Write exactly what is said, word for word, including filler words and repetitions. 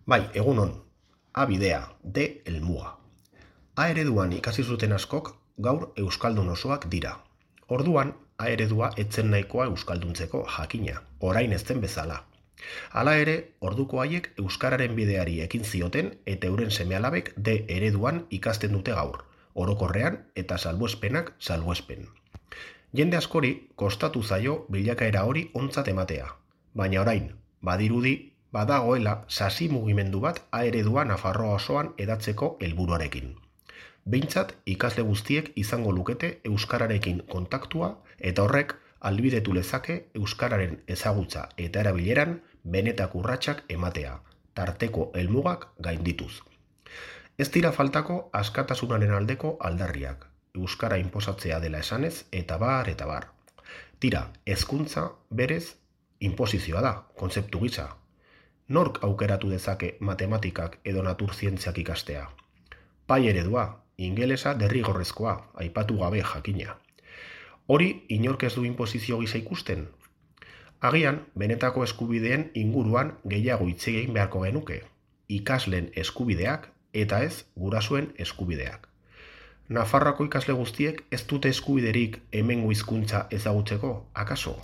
Bai, egunon, A bidea, D helmuga. A ereduan ikasi zuten askok gaur euskaldun osoak dira. Orduan, A eredua etzen nahikoa euskalduntzeko jakina, orain ez zen bezala. Hala ere, orduko haiek euskararen bideari ekin zioten eta euren seme-alabek D ereduan ikasten dute gaur, orokorrean eta salbuespenak salbuespen. Jende askori kostatu zaio bilakaera hori ontzat ematea, baina orain, badirudi, badagoela sasi mugimendu bat A eredua Nafarroa osoan hedatzeko helburuarekin. Behintzat ikasle guztiek izango lukete euskararekin kontaktua eta horrek ahalbidetu lezake euskararen ezagutza eta erabileran benetako urratsak ematea, tarteko helmugak gaindituz. Ez dira faltako askatasunaren aldeko aldarriak, euskara inposatzea dela esanez eta bar eta bar. Tira, hezkuntza berez inposizioa da, kontzeptu gisa. Nork aukeratu dezake matematikak edo naturzientziak ikastea? Pai eredua, ingelesa derrigorrezkoa, aipatu gabe jakina. Hori inork ez du inposizio gisa ikusten? Agian, benetako eskubideen inguruan gehiago hitz egin beharko genuke, ikasleen eskubideak eta ez gurasoen eskubideak. Nafarroako ikasle guztiek ez dute eskubiderik hemengo hizkuntza ezagutzeko, akaso?